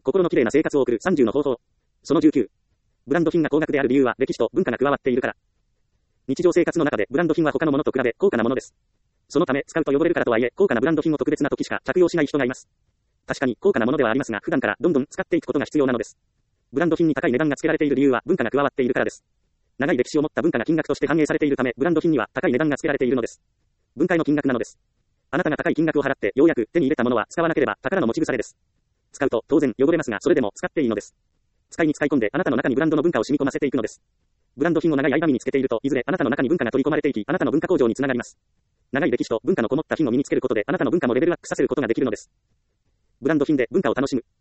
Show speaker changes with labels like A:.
A: 心のきれいな生活を送る30の方法。その19。ブランド品が高額である理由は歴史と文化が加わっているから。日常生活の中でブランド品は他のものと比べ高価なものです。そのため使うと汚れるからとはいえ、高価なブランド品を特別な時しか着用しない人がいます。確かに高価なものではありますが、普段からどんどん使っていくことが必要なのです。ブランド品に高い値段が付けられている理由は文化が加わっているからです。長い歴史を持った文化が金額として反映されているため、ブランド品には高い値段が付けられているのです。分解の金額なのです。あなたが高い金額を払ってようやく手に入れたものは使わなければ宝の持ち腐れです。使うと当然汚れますが、それでも使っていいのです。使いに使い込んであなたの中にブランドの文化を染み込ませていくのです。ブランド品を長い間身につけていると、いずれあなたの中に文化が取り込まれていき、あなたの文化向上につながります。長い歴史と文化のこもった品を身につけることで、あなたの文化もレベルアップさせることができるのです。ブランド品で文化を楽しむ。